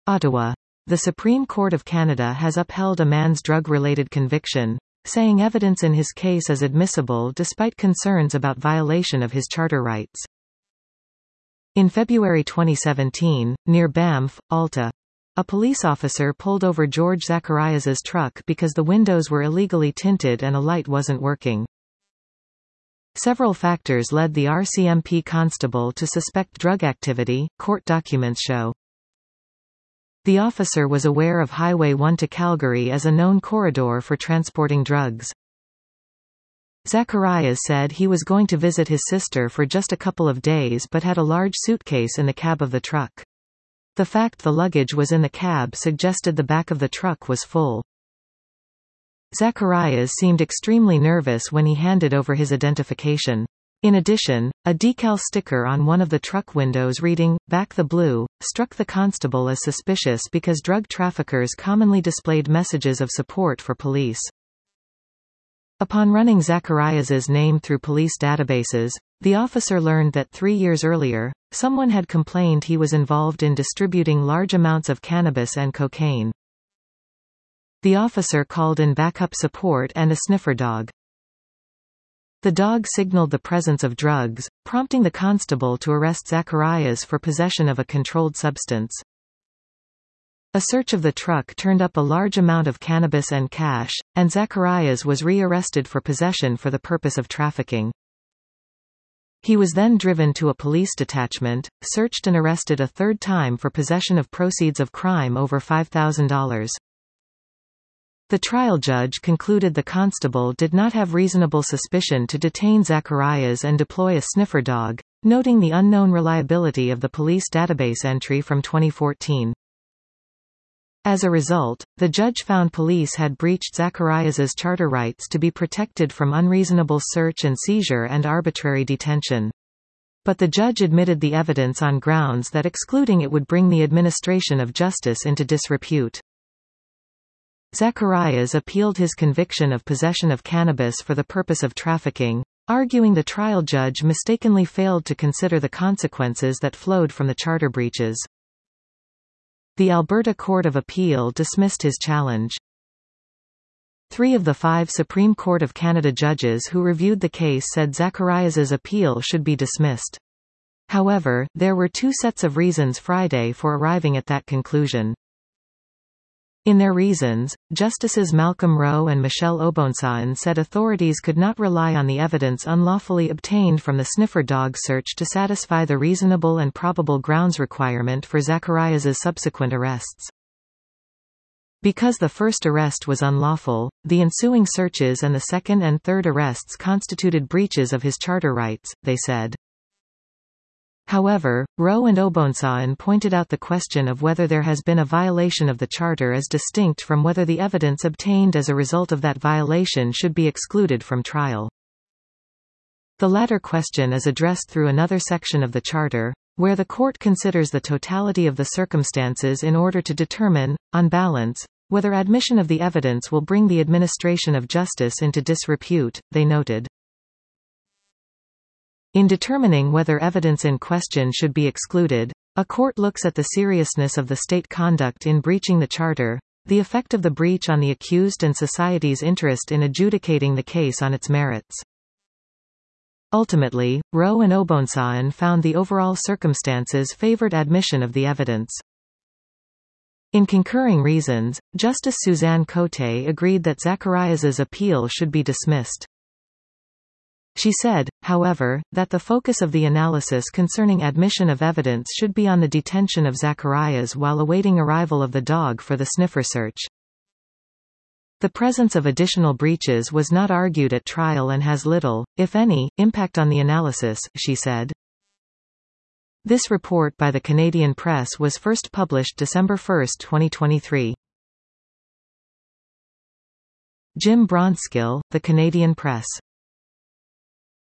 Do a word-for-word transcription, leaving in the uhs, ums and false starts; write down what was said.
Ottawa. The Supreme Court of Canada has upheld a man's drug-related conviction, saying evidence in his case is admissible despite concerns about violation of his charter rights. In February twenty seventeen, near Banff, Alta, a police officer pulled over George Zacharias's truck because the windows were illegally tinted and a light wasn't working. Several factors led the R C M P constable to suspect drug activity, court documents show. The officer was aware of Highway one to Calgary as a known corridor for transporting drugs. Zacharias said he was going to visit his sister for just a couple of days but had a large suitcase in the cab of the truck. The fact the luggage was in the cab suggested the back of the truck was full. Zacharias seemed extremely nervous when he handed over his identification. In addition, a decal sticker on one of the truck windows reading, "Back the Blue," struck the constable as suspicious because drug traffickers commonly displayed messages of support for police. Upon running Zacharias's name through police databases, the officer learned that three years earlier, someone had complained he was involved in distributing large amounts of cannabis and cocaine. The officer called in backup support and a sniffer dog. The dog signaled the presence of drugs, prompting the constable to arrest Zacharias for possession of a controlled substance. A search of the truck turned up a large amount of cannabis and cash, and Zacharias was re-arrested for possession for the purpose of trafficking. He was then driven to a police detachment, searched and arrested a third time for possession of proceeds of crime over five thousand dollars. The trial judge concluded the constable did not have reasonable suspicion to detain Zacharias and deploy a sniffer dog, noting the unknown reliability of the police database entry from twenty fourteen. As a result, the judge found police had breached Zacharias's charter rights to be protected from unreasonable search and seizure and arbitrary detention. But the judge admitted the evidence on grounds that excluding it would bring the administration of justice into disrepute. Zacharias appealed his conviction of possession of cannabis for the purpose of trafficking, arguing the trial judge mistakenly failed to consider the consequences that flowed from the charter breaches. The Alberta Court of Appeal dismissed his challenge. Three of the five Supreme Court of Canada judges who reviewed the case said Zacharias's appeal should be dismissed. However, there were two sets of reasons Friday for arriving at that conclusion. In their reasons, Justices Malcolm Rowe and Michelle Obonsaan said authorities could not rely on the evidence unlawfully obtained from the sniffer dog search to satisfy the reasonable and probable grounds requirement for Zacharias's subsequent arrests. Because the first arrest was unlawful, the ensuing searches and the second and third arrests constituted breaches of his charter rights, they said. However, Rowe and Obonsaan pointed out the question of whether there has been a violation of the Charter as distinct from whether the evidence obtained as a result of that violation should be excluded from trial. The latter question is addressed through another section of the Charter, where the court considers the totality of the circumstances in order to determine, on balance, whether admission of the evidence will bring the administration of justice into disrepute, they noted. In determining whether evidence in question should be excluded, a court looks at the seriousness of the state conduct in breaching the Charter, the effect of the breach on the accused and society's interest in adjudicating the case on its merits. Ultimately, Rowe and Obonsaan found the overall circumstances favored admission of the evidence. In concurring reasons, Justice Suzanne Cote agreed that Zacharias's appeal should be dismissed. She said, however, that the focus of the analysis concerning admission of evidence should be on the detention of Zacharias while awaiting arrival of the dog for the sniffer search. The presence of additional breaches was not argued at trial and has little, if any, impact on the analysis, she said. This report by the Canadian Press was first published December first, twenty twenty-three. Jim Bronskill, The Canadian Press.